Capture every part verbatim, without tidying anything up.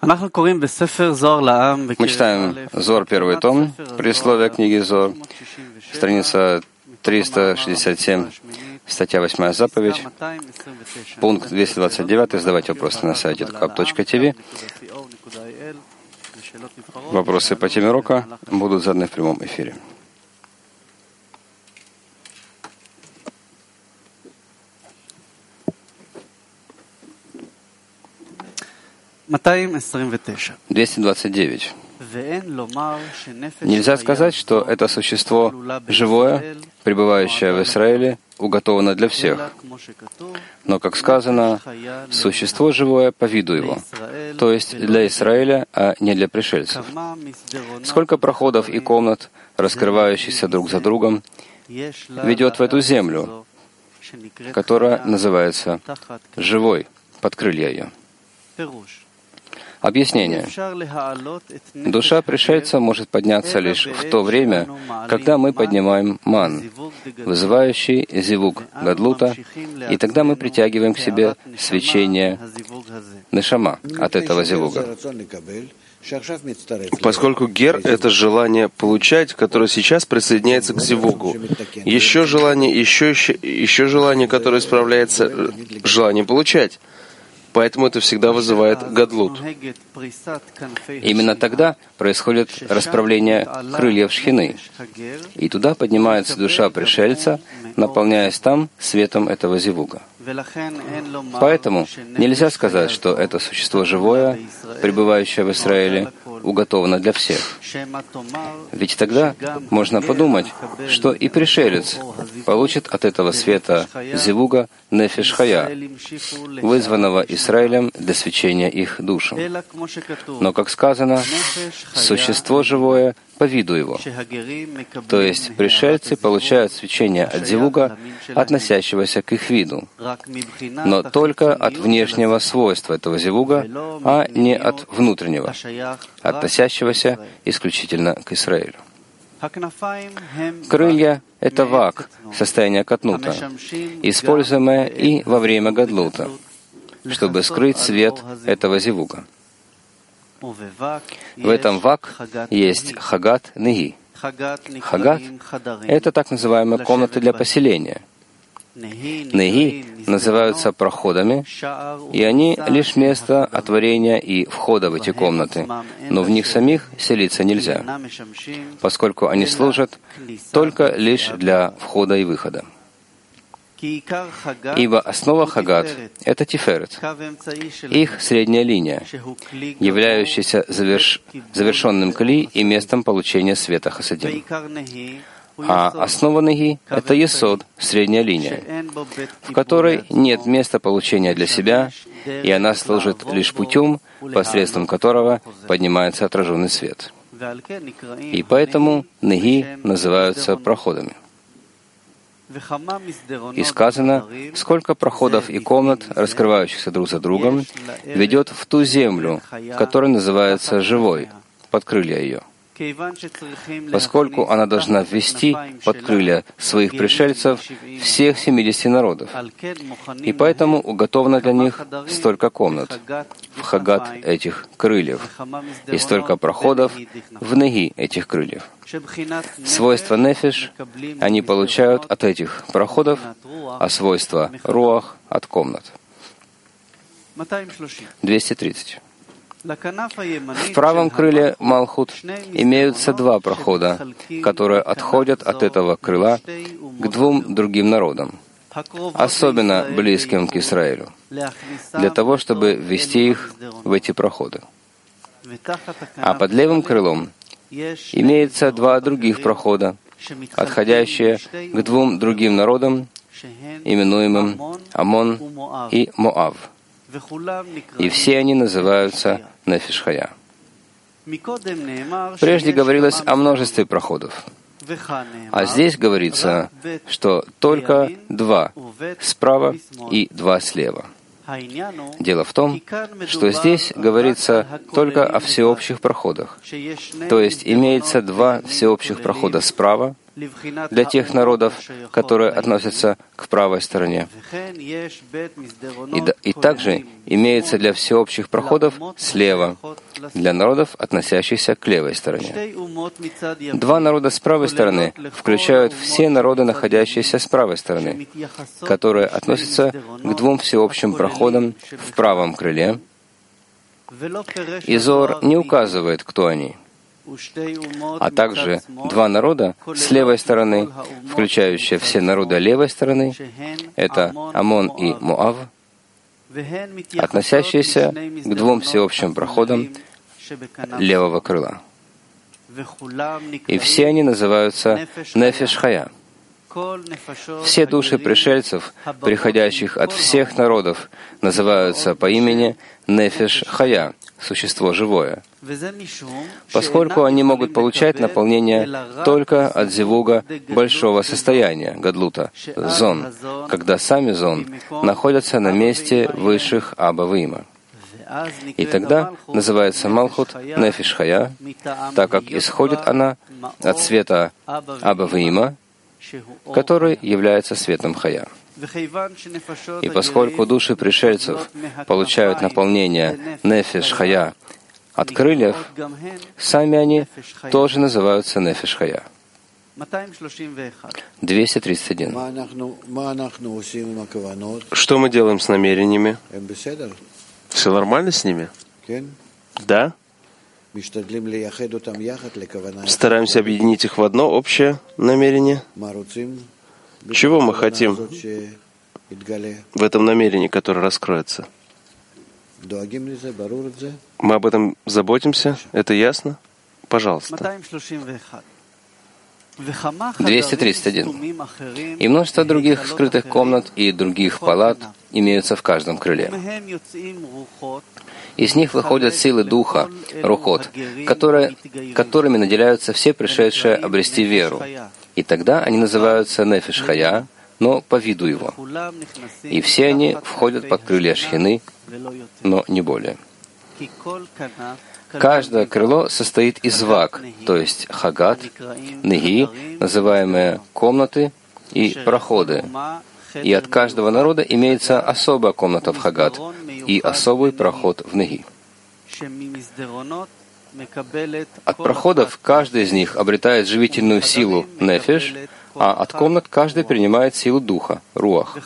Мы читаем Зор, первый том, предисловие книги Зор, страница триста шестьдесят семь, статья восьмая заповедь, пункт двести двадцать девять. Задавайте вопросы на сайте ткап точка ти ви. Вопросы по теме урока будут заданы в прямом эфире. двести двадцать девять. Нельзя сказать, что это существо живое, пребывающее в Израиле, уготовано для всех. Но, как сказано, существо живое по виду его, то есть для Израиля, а не для пришельцев. Сколько проходов и комнат, раскрывающихся друг за другом, ведет в эту землю, которая называется живой, под крылья ее. Объяснение. Душа пришельца может подняться лишь в то время, когда мы поднимаем ман, вызывающий зивуг гадлута, и тогда мы притягиваем к себе свечение нешама от этого зивуга. Поскольку гер — это желание получать, которое сейчас присоединяется к зивугу. Еще желание, еще, еще, еще желание, которое справляется желанием получать. Поэтому это всегда вызывает гадлут. Именно тогда происходит расправление крыльев шхины, и туда поднимается душа пришельца, наполняясь там светом этого зивуга. Поэтому нельзя сказать, что это существо живое, пребывающее в Израиле, уготовано для всех. Ведь тогда можно подумать, что и пришелец получит от этого света зивуга нефеш хая, вызванного Израилем для свечения их душам. Но, как сказано, существо живое по виду его. То есть пришельцы получают свечение от зивуга, относящегося к их виду, но только от внешнего свойства этого зивуга, а не от внутреннего, относящегося исключительно к Израилю. Крылья — это вак, состояние катнута, используемое и во время гадлута, чтобы скрыть свет этого зивуга. В этом вак есть хагат неги. Хагат — это так называемые комнаты для поселения. Неги называются проходами, и они лишь место отворения и входа в эти комнаты, но в них самих селиться нельзя, поскольку они служат только лишь для входа и выхода. Ибо основа хагат — это тиферет, их средняя линия, являющаяся заверш... завершенным кли и местом получения света хасадим. А основа неги — это есод, средняя линия, в которой нет места получения для себя, и она служит лишь путем, посредством которого поднимается отраженный свет. И поэтому неги называются проходами. И сказано, сколько проходов и комнат, раскрывающихся друг за другом, ведет в ту землю, которая называется живой, под крылья ее. Поскольку она должна ввести под крылья своих пришельцев всех семидесяти народов, и поэтому уготовано для них столько комнат в хагат этих крыльев и столько проходов в неги этих крыльев. Свойства нефеш они получают от этих проходов, а свойства руах — от комнат. двести тридцать. В правом крыле Малхут имеются два прохода, которые отходят от этого крыла к двум другим народам, особенно близким к Израилю, для того, чтобы ввести их в эти проходы. А под левым крылом имеется два других прохода, отходящие к двум другим народам, именуемым Амон и Моав. И все они называются нефеш хая. Прежде говорилось о множестве проходов, а здесь говорится, что только два справа и два слева. Дело в том, что здесь говорится только о всеобщих проходах, то есть имеется два всеобщих прохода справа для тех народов, которые относятся к правой стороне. И, и также имеется для всеобщих проходов слева, для народов, относящихся к левой стороне. Два народа с правой стороны включают все народы, находящиеся с правой стороны, которые относятся к двум всеобщим проходам в правом крыле. И Зоар не указывает, кто они. А также два народа с левой стороны, включающие все народы левой стороны, это Амон и Моав, относящиеся к двум всеобщим проходам левого крыла. И все они называются Нефеш Хая. Все души пришельцев, приходящих от всех народов, называются по имени Нефеш Хая, существо живое, поскольку они могут получать наполнение только от зивуга большого состояния, гадлута, зон, когда сами зон находятся на месте высших Аба-Вима. И тогда называется Малхут Нефеш Хая, так как исходит она от света Аба-Вима, который является светом Хая. И поскольку души пришельцев получают наполнение Нефеш Хая от крыльев, сами они тоже называются Нефеш Хая. двести тридцать один. Что мы делаем с намерениями? Все нормально с ними? Да? Стараемся объединить их в одно общее намерение. Чего мы хотим в этом намерении, которое раскроется? Мы об этом заботимся? Это ясно? Пожалуйста. двести тридцать один. И множество других скрытых комнат и других палат имеются в каждом крыле. Из них выходят силы духа, рухот, которые, которыми наделяются все пришедшие обрести веру. И тогда они называются Нефеш Хая, но по виду его. И все они входят под крылья Шхины, но не более. Каждое крыло состоит из вак, то есть хагат, неги, называемые комнаты и проходы. И от каждого народа имеется особая комната в хагат и особый проход в неги. От проходов каждый из них обретает живительную силу нефеш, а от комнат каждый принимает силу духа, руах.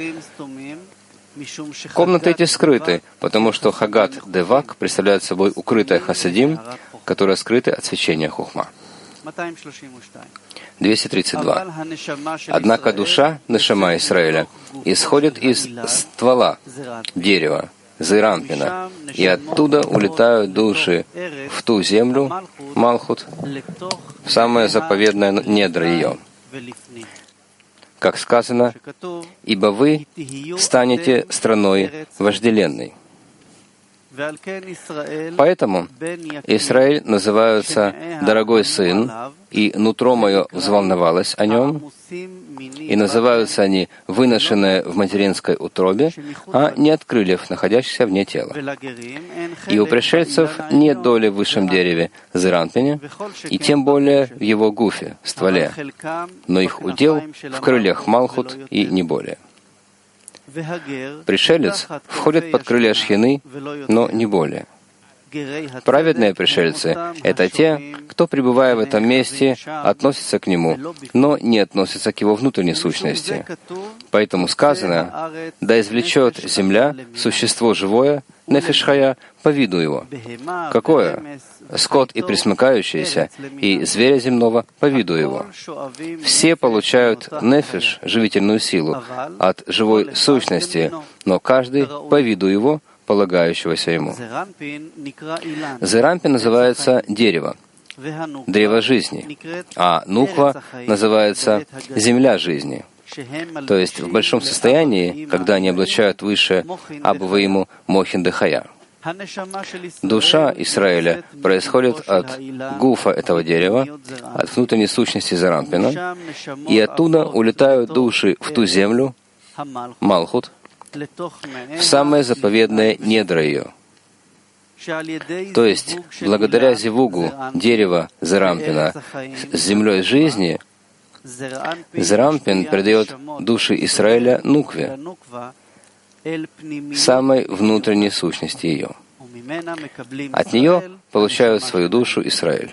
Комнаты эти скрыты, потому что хагат девак представляет собой укрытое хасадим, которое скрыто от свечения хухма. двести тридцать два. Однако душа, нешама Исраэля, исходит из ствола, дерева, зеранпина, и оттуда улетают души в ту землю, Малхут, в самое заповедное недра ее. Как сказано, «Ибо вы станете страной вожделенной». Поэтому Израиль называется «дорогой сын», и нутро мое взволновалось о нем, и называются они «выношенные в материнской утробе», а не от крыльев, находящихся вне тела. И у пришельцев нет доли в высшем дереве, зеранпине, и тем более в его гуфе, стволе, но их удел в крыльях Малхут и не более. Пришелец входит под крылья Шхины, но не более. Праведные пришельцы — это те, кто, пребывая в этом месте, относится к нему, но не относится к его внутренней сущности. Поэтому сказано: «Да извлечет земля существо живое, нефеш хая, по виду его». Какое? Скот и пресмыкающийся, и зверя земного по виду его. Все получают нефеш, живительную силу, от живой сущности, но каждый по виду его, полагающегося ему. Зеранпин называется дерево, древо жизни, а нуква называется земля жизни. То есть в большом состоянии, когда они облачают выше Абу-Ваиму Мохин Дехая. Душа Исраэля происходит от гуфа этого дерева, от внутренней сущности Зеранпина, и оттуда улетают души в ту землю, Малхут, в самые заповедные недра ее. То есть, благодаря зивугу дерева Зеранпина с землей жизни, Зерампин передает души Израиля Нукве, самой внутренней сущности ее. От нее получают свою душу Израиль.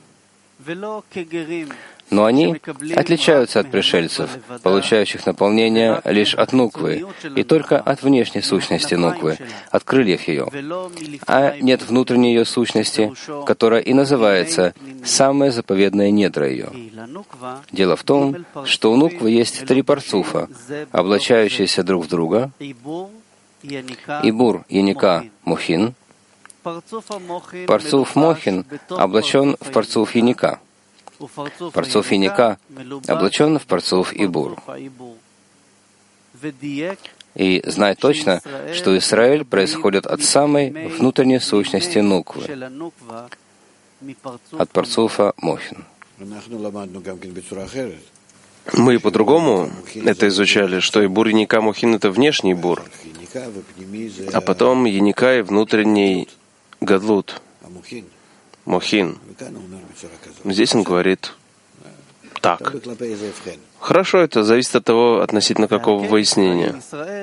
Но они отличаются от пришельцев, получающих наполнение лишь от Нуквы, и только от внешней сущности Нуквы, от крыльев ее, а нет внутренней ее сущности, которая и называется самое заповедное недра ее. Дело в том, что у Нуквы есть три парцуфа, облачающиеся друг в друга: Ибур, Яника, Мохин. Парцуф Мохин облачен в парцуф Яника. Парцуф Яника облачен в парцуф Ибур. И знай точно, что Израиль происходит от самой внутренней сущности Нуквы, от парцуфа Мохин. Мы по-другому это изучали, что Ибур, Яника, Мохин — это внешний Бур, а потом Яника и внутренний Гадлут, Мохин. Здесь он говорит так. Хорошо, это зависит от того, относительно какого выяснения.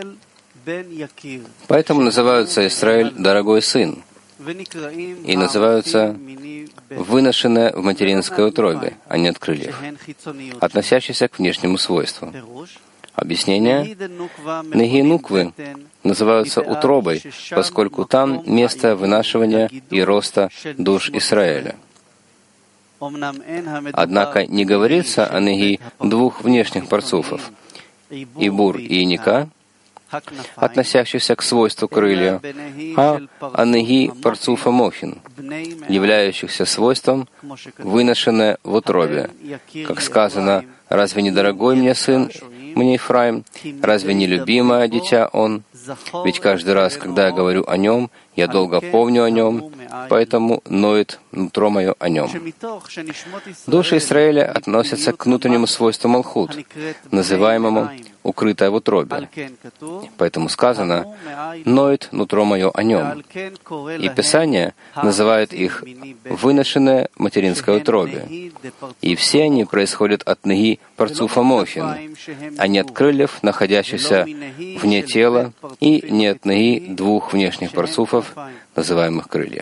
Поэтому называются Израиль «дорогой сын» и называются «выношенное в материнской утробе», а не от крыльев, относящиеся к внешнему свойству. Объяснение. Неги Нуквы называются утробой, поскольку там место вынашивания и роста душ Израиля. Однако не говорится о неги двух внешних парцуфов, Ибур и Яника, относящихся к свойству крылья, а о неги парцуфа Мохин, являющихся свойством выношенное в утробе. Как сказано: «Разве не дорогой мне сын, мне Ефраим? Разве не любимое дитя он? Ведь каждый раз, когда я говорю о нем, я долго помню о нем, поэтому ноет нутро мое о нем». Души Израиля относятся к внутреннему свойству Малхут, называемому «укрытое в утробе». Поэтому сказано «ноет нутро мое о нем». И Писание называет их «выношенное в материнской утробе». И все они происходят от неги парцуфа Мохин, а не от крыльев, находящихся вне тела, и не от неги двух внешних парцуфов, называемых крылья.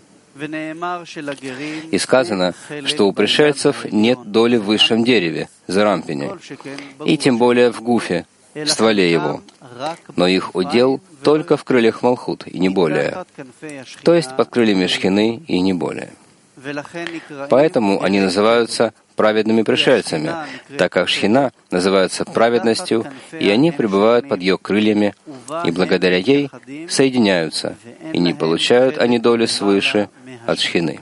И сказано, что у пришельцев нет доли в высшем дереве, Зерампине, и тем более в гуфе, в стволе его, но их удел только в крыльях Малхут, и не более, то есть под крыльями Шхины, и не более. Поэтому они называются праведными пришельцами, так как Шхина называется праведностью, и они пребывают под ее крыльями, и благодаря ей соединяются, и не получают они доли свыше от Шхины.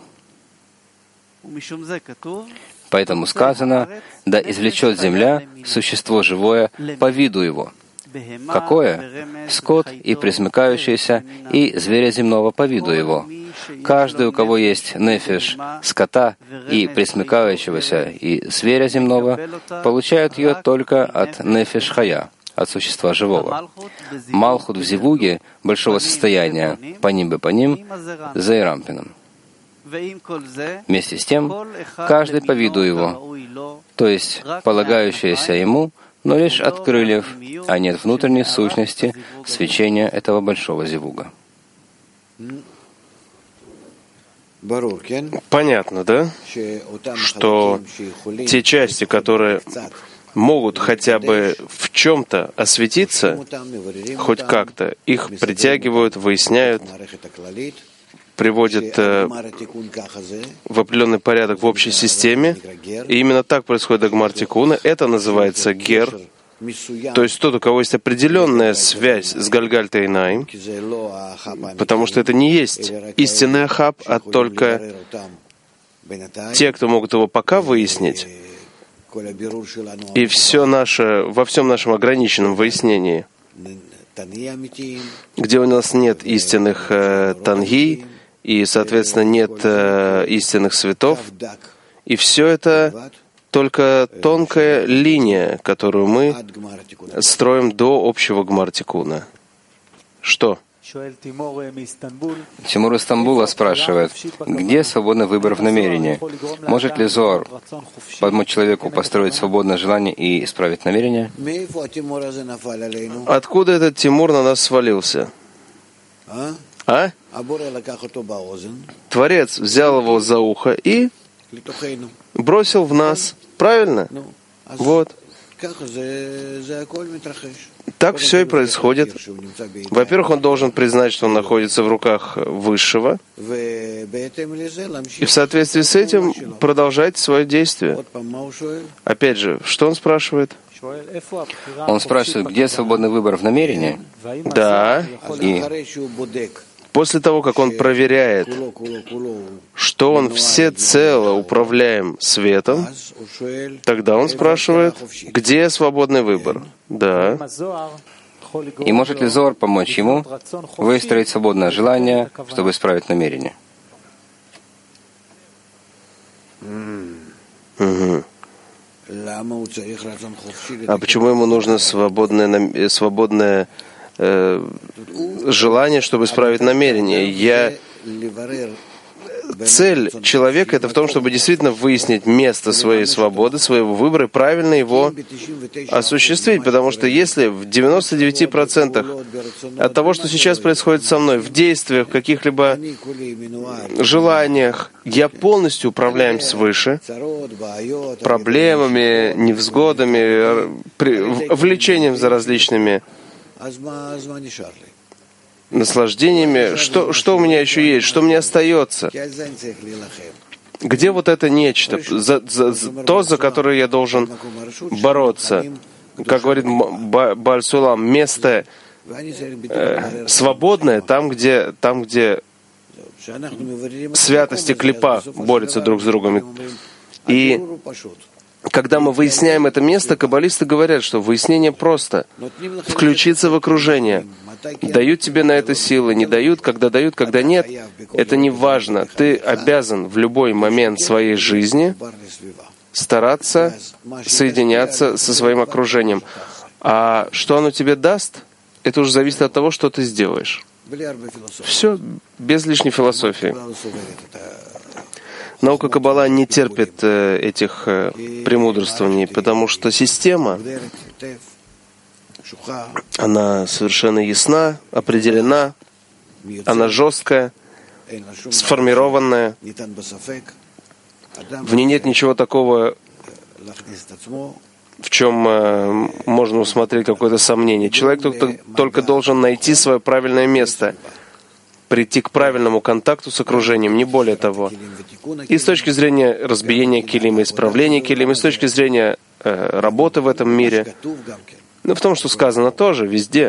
Поэтому сказано: «Да извлечет земля существо живое по виду его». Какое? Скот и пресмыкающийся, и зверя земного по виду его. Каждый, у кого есть нефеш скота и пресмыкающегося, и зверя земного, получает ее только от нефеш хая, от существа живого. Малхут в зивуге большого состояния, по ним бы по ним, за Ирампином. Вместе с тем, каждый по виду его, то есть полагающееся ему, но лишь от крыльев, а не от внутренней сущности свечения этого большого зивуга. Понятно, да? Что те части, которые могут хотя бы в чем-то осветиться, хоть как-то, их притягивают, выясняют, приводят э, в определенный порядок в общей системе. И именно так происходит до Гмар Тикуна. Это называется гер, то есть тот, у кого есть определенная связь с Гальгаль Тейнаим, потому что это не есть истинный Ахаб, а только те, кто могут его пока выяснить. И все наше, во всем нашем ограниченном выяснении, где у нас нет истинных э, танги, и, соответственно, нет э, истинных светов, и все это только тонкая линия, которую мы строим до общего Гмар Тикуна. Что? Тимур из Стамбула спрашивает, где свободный выбор в намерении? Может ли Зоар помочь человеку построить свободное желание и исправить намерение? Откуда этот Тимур на нас свалился? А? Творец взял его за ухо и бросил в нас. Правильно? Вот. Так все и происходит. Во-первых, он должен признать, что он находится в руках Высшего, и в соответствии с этим продолжать свое действие. Опять же, что он спрашивает? Он спрашивает, где свободный выбор в намерении? Да. И после того, как он проверяет, что он всецело управляем светом, тогда он спрашивает, где свободный выбор? Да. И может ли Зоар помочь ему выстроить свободное желание, чтобы исправить намерение? Угу. А почему ему нужно свободное, свободное э, желание, чтобы исправить намерение? Я... Цель человека — это в том, чтобы действительно выяснить место своей свободы, своего выбора и правильно его осуществить. Потому что если в девяноста девяти процентах от того, что сейчас происходит со мной, в действиях, в каких-либо желаниях, я полностью управляем свыше, проблемами, невзгодами, влечением за различными наслаждениями, что, что у меня еще есть, что мне остается? Где вот это нечто, за, за, за, то, за которое я должен бороться? Как говорит Бааль Сулам, место э, свободное, там где, там, где святость и клипа борются друг с другом. И когда мы выясняем это место, каббалисты говорят, что выяснение просто. Включиться в окружение. Дают тебе на это силы, не дают, когда дают, когда нет. Это не важно. Ты обязан в любой момент своей жизни стараться соединяться со своим окружением. А что оно тебе даст, это уже зависит от того, что ты сделаешь. Все без лишней философии. Наука Каббала не терпит э, этих э, премудрствований, потому что система, она совершенно ясна, определена, она жесткая, сформированная. В ней нет ничего такого, в чем э, можно усмотреть какое-то сомнение. Человек только, только должен найти свое правильное место, прийти к правильному контакту с окружением, не более того. И с точки зрения разбиения килима, исправления килима, и с точки зрения э, работы в этом мире, ну, в том, что сказано тоже, везде.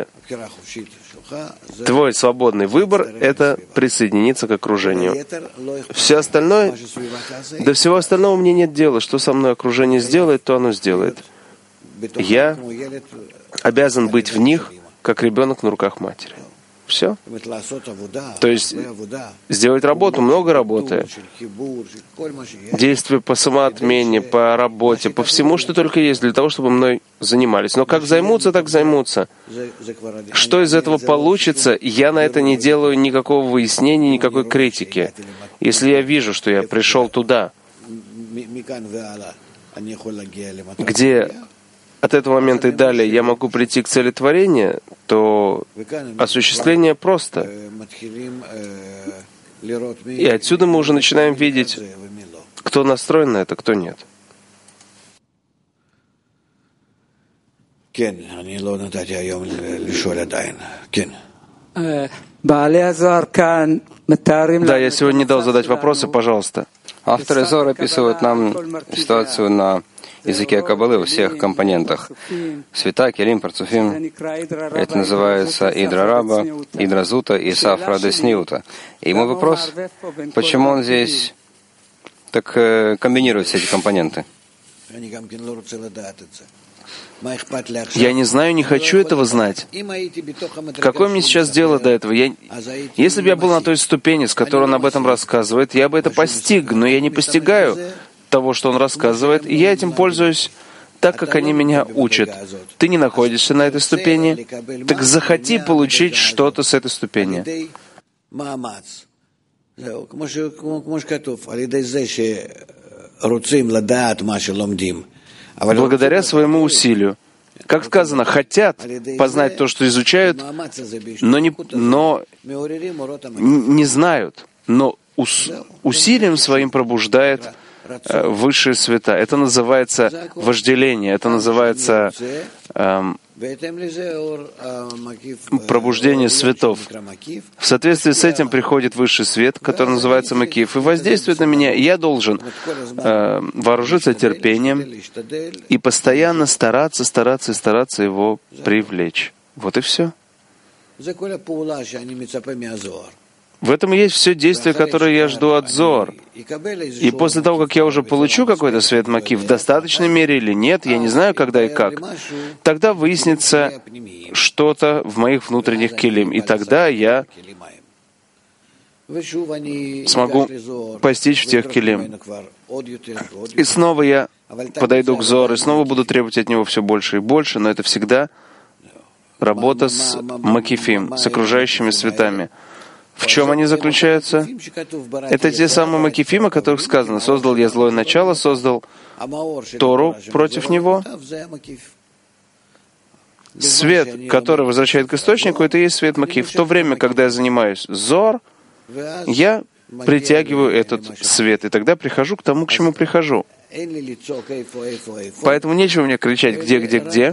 Твой свободный выбор — это присоединиться к окружению. Все остальное, до всего остального мне нет дела. Что со мной окружение сделает, то оно сделает. Я обязан быть в них, как ребенок на руках матери. Все. То есть сделать работу, много работы, действия по самоотмене, по работе, по всему, что только есть, для того, чтобы мной занимались. Но как займутся, так займутся. Что из этого получится, я на это не делаю никакого выяснения, никакой критики. Если я вижу, что я пришел туда, где от этого момента и далее я могу прийти к цели творения, то осуществление просто. И отсюда мы уже начинаем видеть, кто настроен на это, кто нет. Да, я сегодня не дал задать вопросы, пожалуйста. Авторы Зоар описывают нам ситуацию на языке Каббалы во всех компонентах. Света, Келим, Парцуфим. Это называется Идра Раба, Идра Зута и Сафра Десниута. И мой вопрос, почему он здесь так э, комбинирует все эти компоненты? Я не знаю, не хочу этого знать. Какое мне сейчас дело до этого? Я... Если бы я был на той ступени, с которой он об этом рассказывает, я бы это постиг, но я не постигаю того, что он рассказывает, и я этим пользуюсь так как они меня учат. Ты не находишься на этой ступени, так захоти получить что-то с этой ступени. Благодаря своему усилию. Как сказано, хотят познать то, что изучают, но не, но не знают, но ус, усилием своим пробуждает э, высшие света. Это называется вожделение, это называется э, пробуждение светов. В соответствии с этим приходит высший свет, который называется Макиф, и воздействует на меня. И я должен э, вооружиться терпением и постоянно стараться, стараться и стараться его привлечь. Вот и все. В этом и есть все действие, которое я жду от Зоар. И после того, как я уже получу какой-то свет Макиф, в достаточной мере или нет, я не знаю, когда и как, тогда выяснится что-то в моих внутренних килим, и тогда я смогу постичь в тех килим. И снова я подойду к Зоар, и снова буду требовать от него все больше и больше, но это всегда работа с Макифим, с окружающими светами. В чем они заключаются? Это те самые Макифим, о которых сказано: «Создал я злое начало, создал Тору против него». Свет, который возвращает к источнику, это и есть свет Макиф. В то время, когда я занимаюсь Зоар, я притягиваю этот свет, и тогда прихожу к тому, к чему прихожу. Поэтому нечего мне кричать «где, где, где»,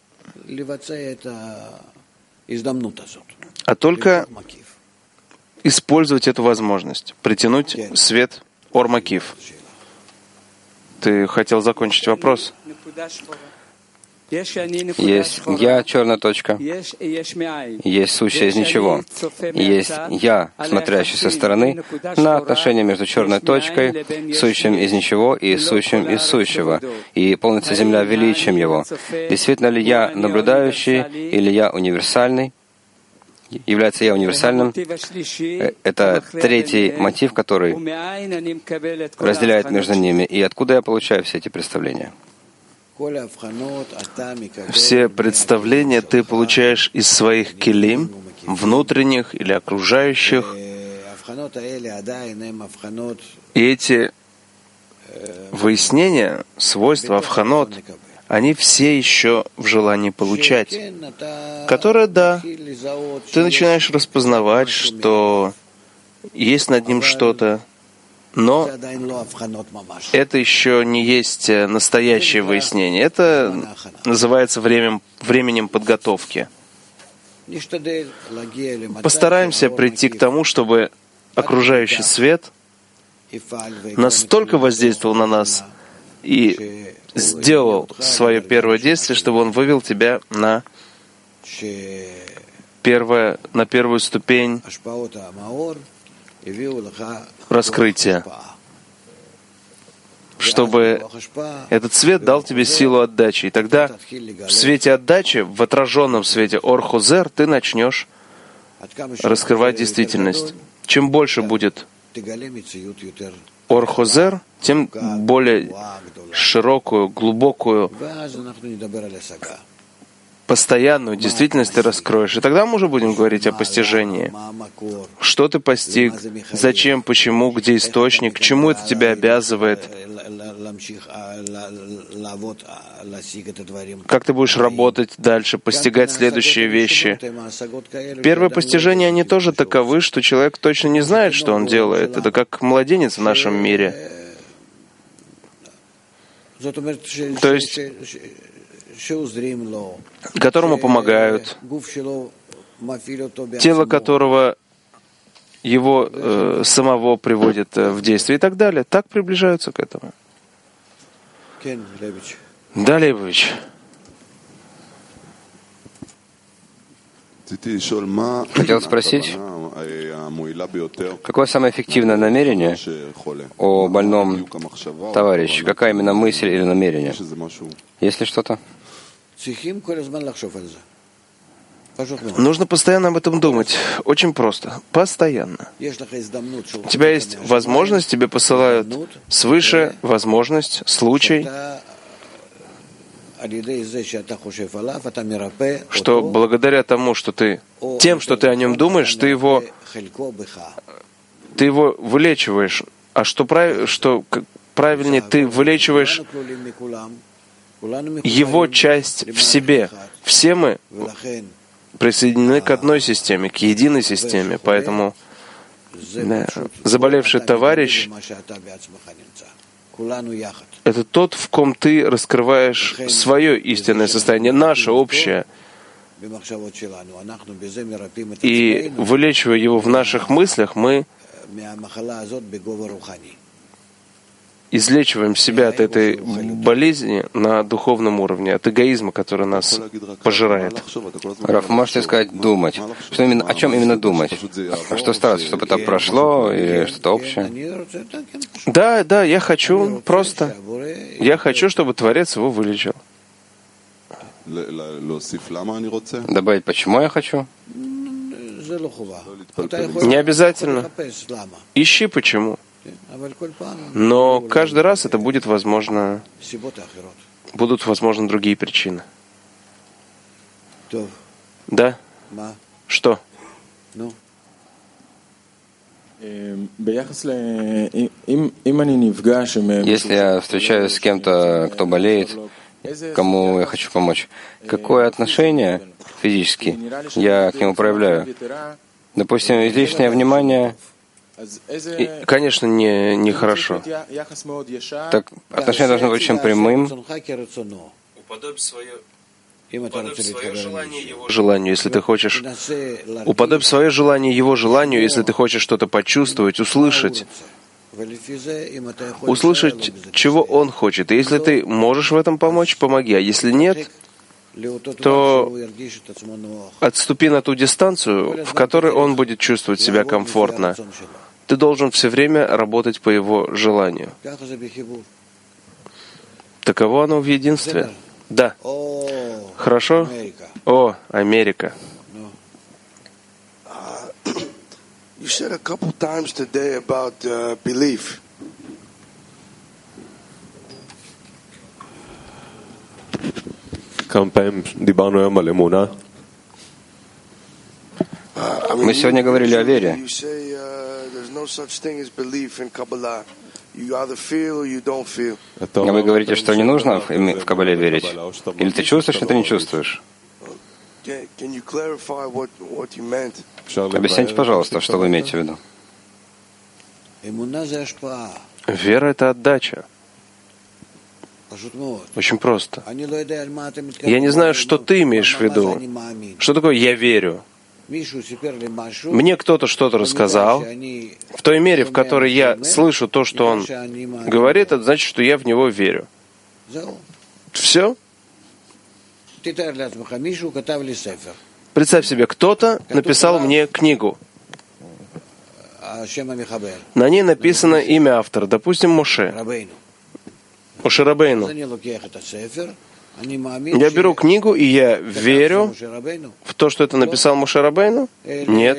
а только использовать эту возможность, притянуть свет Ор Макиф. Ты хотел закончить вопрос? Есть я, черная точка, есть сущее из ничего, есть я, смотрящий со стороны на отношения между черной точкой, сущим из ничего и сущим из сущего, и полнится земля величием его. Действительно ли я наблюдающий или я универсальный? Является я универсальным? Это третий мотив, который разделяет между ними. И откуда я получаю все эти представления? Все представления ты получаешь из своих келим, внутренних или окружающих. И эти выяснения, свойства, авханот, они все еще в желании получать, которое, да, ты начинаешь распознавать, что есть над ним что-то, но это еще не есть настоящее выяснение. Это называется временем, временем подготовки. Постараемся прийти к тому, чтобы окружающий свет настолько воздействовал на нас и сделал свое первое действие, чтобы он вывел тебя на, первое, на первую ступень раскрытия, чтобы этот свет дал тебе силу отдачи. И тогда в свете отдачи, в отраженном свете Ор-Хозер, ты начнешь раскрывать действительность. Чем больше будет Ор-Хозер, тем более широкую, глубокую, постоянную действительность ты раскроешь. И тогда мы уже будем говорить о постижении. Что ты постиг, зачем, почему, где источник, к чему это тебя обязывает, как ты будешь работать дальше, постигать следующие вещи. Первые постижения, они тоже таковы, что человек точно не знает, что он делает. Это как младенец в нашем мире. То есть которому помогают, тело которого его э, самого приводит э, в действие и так далее. Так приближаются к этому. Да, Лейбович. Хотел спросить, какое самое эффективное намерение о больном товарище? Какая именно мысль или намерение? Есть ли что-то? Нужно постоянно об этом думать. Очень просто. Постоянно. У тебя есть возможность, тебе посылают свыше возможность, случай что благодаря тому, что ты, тем, что ты о нем думаешь, ты его, ты его вылечиваешь. А что, прав, что правильнее, ты вылечиваешь его часть в себе. Все мы присоединены к одной системе, к единой системе. Поэтому да, заболевший товарищ — это тот, в ком ты раскрываешь свое истинное состояние, наше общее. И вылечивая его в наших мыслях, мы излечиваем себя от этой болезни на духовном уровне, от эгоизма, который нас пожирает. Раф, можете сказать думать? Что именно, о чем именно думать? А что стараться, чтобы это прошло или что-то общее? Да, да, я хочу просто, я хочу, чтобы Творец его вылечил. Добавить, почему я хочу? Не обязательно. Ищи почему. Но каждый раз это будет возможно, будут возможны другие причины. Да? Что? Если я встречаюсь с кем-то, кто болеет, кому я хочу помочь, какое отношение физически я к нему проявляю? Допустим, излишнее внимание. И, конечно, не, не хорошо. Так отношение должно быть очень прямым. Уподобь свое, уподобь свое желание его желанию, если ты хочешь. Уподобь свое желание его желанию, если ты хочешь что-то почувствовать, услышать. Услышать, чего он хочет. И если ты можешь в этом помочь, помоги. А если нет, то отступи на ту дистанцию, в которой он будет чувствовать себя комфортно. Ты должен все время работать по его желанию. Таково оно в единстве. Да. Хорошо? О, Америка. You said a couple times today about uh, belief. Мы сегодня говорили о вере. А вы говорите, что не нужно в Кабале верить? Или ты чувствуешь, или ты не чувствуешь? Объясните, пожалуйста, что вы имеете в виду. Вера — это отдача. Очень просто. Я не знаю, что ты имеешь в виду. Что такое «я верю»? Мне кто-то что-то рассказал. В той мере, в которой я слышу то, что он говорит, это значит, что я в него верю. Все? Представь себе, кто-то написал мне книгу. На ней написано имя автора, допустим, Моше. Моше Рабейну. Я беру книгу, и я верю в то, что это написал Моше Рабейну? Нет.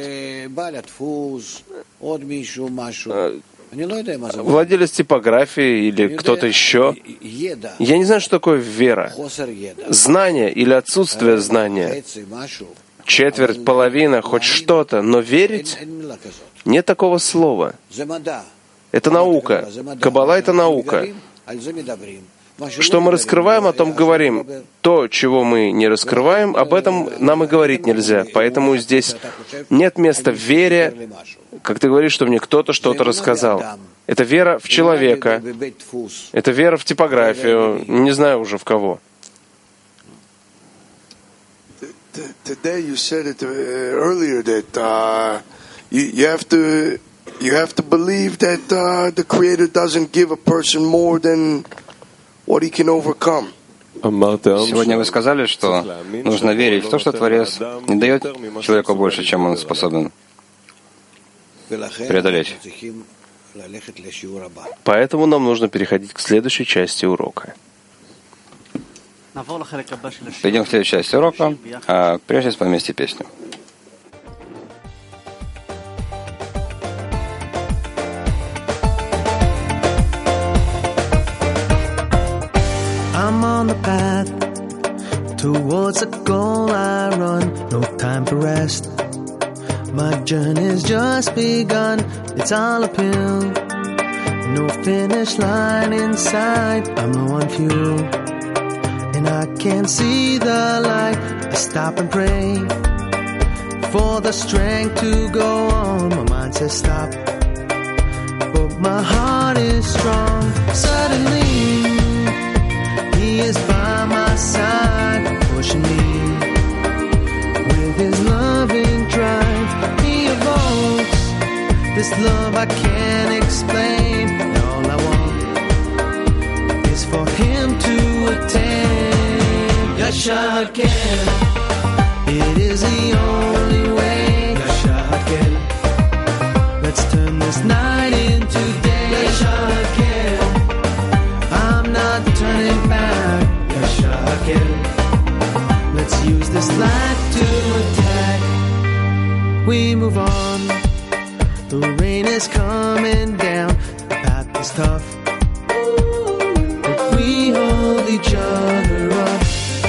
Владелец типографии или кто-то еще. Я не знаю, что такое вера. Знание или отсутствие знания. Четверть, половина, хоть что-то. Но верить? Нет такого слова. Это наука. Каббала — это наука. Что мы раскрываем, о том говорим. То, чего мы не раскрываем, об этом нам и говорить нельзя. Поэтому здесь нет места в вере, как ты говоришь, что мне кто-то что-то рассказал. Это вера в человека. Это вера в типографию. Не знаю уже в кого. Сегодня вы сказали, что нужно верить в то, что Творец не дает человеку больше, чем он способен преодолеть. Поэтому нам нужно переходить к следующей части урока. Перейдем к следующей части урока, а прежде споем вместе песню. I'm on the path Towards a goal I run, no time for rest. My journey's just begun, it's all uphill. No finish line in sight, I'm low on fuel. And I can't see the light, I stop and pray for the strength to go on. My mind says stop, but my heart is strong. Suddenly, He is by my side, pushing me with His loving drive. He evokes this love I can't explain. And all I want is for Him to attain. Yashaken, it is the only way. Yashaken, let's turn this night into day. Yashaken, I'm not turning back. Yashaken, let's use this light to attack. We move on, the rain is coming down, the path is tough, but we hold each other up.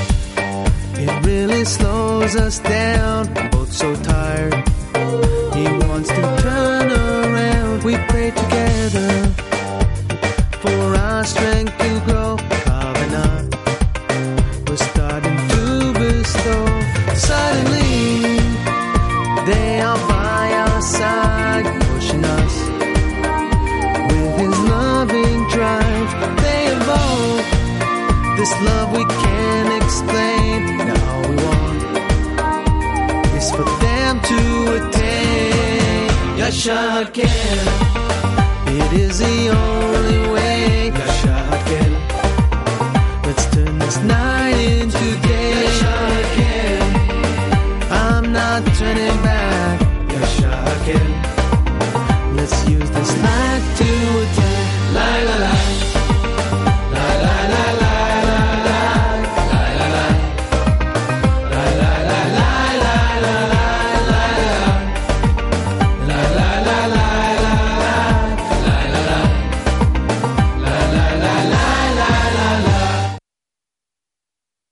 It really slows us down, we're both so tired. He wants to turn around, we pray together for our strength to grow. Kavana, we're starting to bestow. Suddenly, they are by our side, pushing us with His loving drive. They evoke this love we can't explain. Now all we want is for them to attain. Yashaken, it is the only way. Yashaken, let's turn this night into day. Yashaken, I'm not turning back. Yashaken, let's use this light to attack. La la la.